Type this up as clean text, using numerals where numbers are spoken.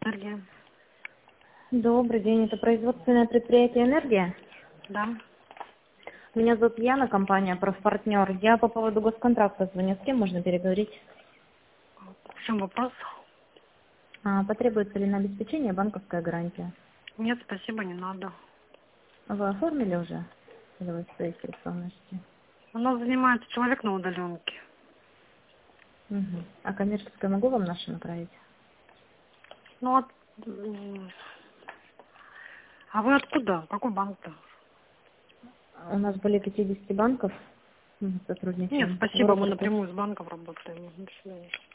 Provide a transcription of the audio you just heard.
Энергия. Добрый день, это производственное предприятие «Энергия». Да. Меня зовут Яна, компания «Профпартнер». Я по поводу госконтракта звоню. С кем можно переговорить? В чем вопрос? Потребуется ли на обеспечение банковская гарантия? Нет, спасибо, не надо. Вы оформили уже? Или вы стоите в электронности? У нас занимается человек на удаленке. Угу. А коммерческое могу вам наше направить? Ну, а вы откуда? Какой банк-то? У нас более 50 банков. Мы Нет, сотрудничаем в спасибо, мы Роттердам. напрямую с банком работаем. До свидания.